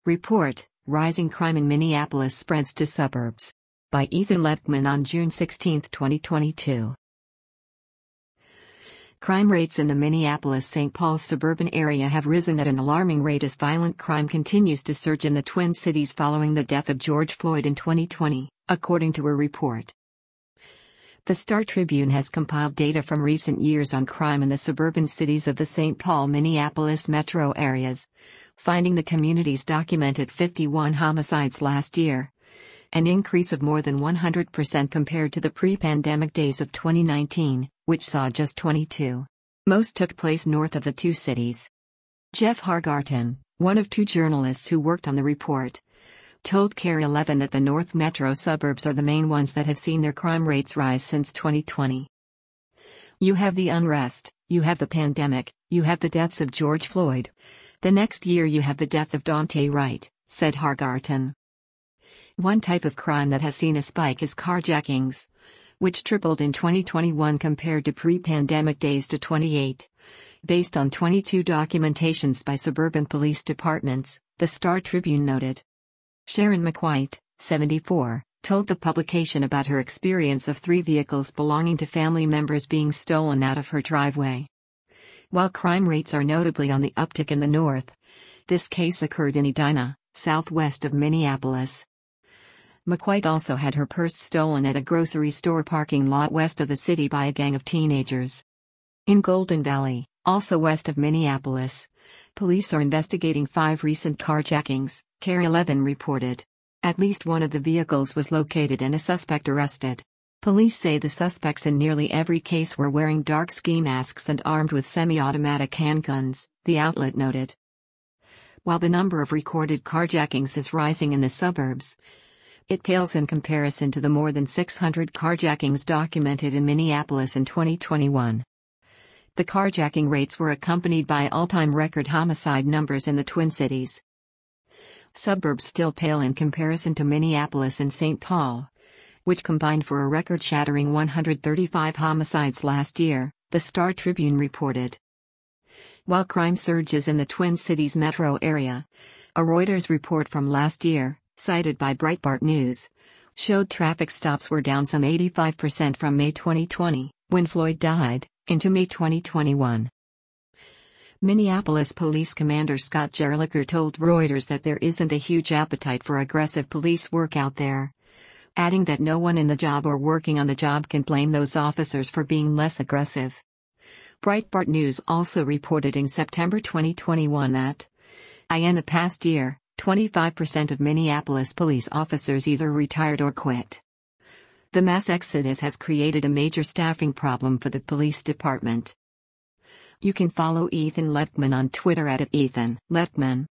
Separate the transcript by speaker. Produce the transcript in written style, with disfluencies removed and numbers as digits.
Speaker 1: Report, Rising Crime in Minneapolis Spreads to Suburbs. By Ethan Lettman on June 16, 2022. Crime rates in the Minneapolis-St. Paul suburban area have risen at an alarming rate as violent crime continues to surge in the Twin Cities following the death of George Floyd in 2020, according to a report. The Star-Tribune has compiled data from recent years on crime in the suburban cities of the St. Paul-Minneapolis metro areas, finding the communities documented 51 homicides last year, an increase of more than 100% compared to the pre-pandemic days of 2019, which saw just 22. Most took place north of the two cities. Jeff Hargarten, one of two journalists who worked on the report, told KARE 11 that the North Metro suburbs are the main ones that have seen their crime rates rise since 2020. You have the unrest, you have the pandemic, you have the deaths of George Floyd. The next year you have the death of Daunte Wright, said Hargarten. One type of crime that has seen a spike is carjackings, which tripled in 2021 compared to pre-pandemic days to 28. Based on 22 documentations by suburban police departments, the Star-Tribune noted. Sharon McWhite, 74, told the publication about her experience of 3 vehicles belonging to family members being stolen out of her driveway. While crime rates are notably on the uptick in the north, this case occurred in Edina, southwest of Minneapolis. McWhite also had her purse stolen at a grocery store parking lot west of the city by a gang of teenagers. In Golden Valley, also west of Minneapolis, police are investigating 5 recent carjackings, KARE 11 reported. At least one of the vehicles was located and a suspect arrested. Police say the suspects in nearly every case were wearing dark ski masks and armed with semi-automatic handguns, the outlet noted. While the number of recorded carjackings is rising in the suburbs, it pales in comparison to the more than 600 carjackings documented in Minneapolis in 2021. The carjacking rates were accompanied by all-time record homicide numbers in the Twin Cities. Suburbs still pale in comparison to Minneapolis and St. Paul, which combined for a record-shattering 135 homicides last year, the Star-Tribune reported. While crime surges in the Twin Cities metro area, a Reuters report from last year, cited by Breitbart News, showed traffic stops were down some 85% from May 2020, when Floyd died, into May 2021. Minneapolis Police Commander Scott Jerlicher told Reuters that there isn't a huge appetite for aggressive police work out there, adding that no one in the job or working on the job can blame those officers for being less aggressive. Breitbart News also reported in September 2021 that, in the past year, 25% of Minneapolis police officers either retired or quit. The mass exodus has created a major staffing problem for the police department. You can follow Ethan Lettman on Twitter at @EthanLettman.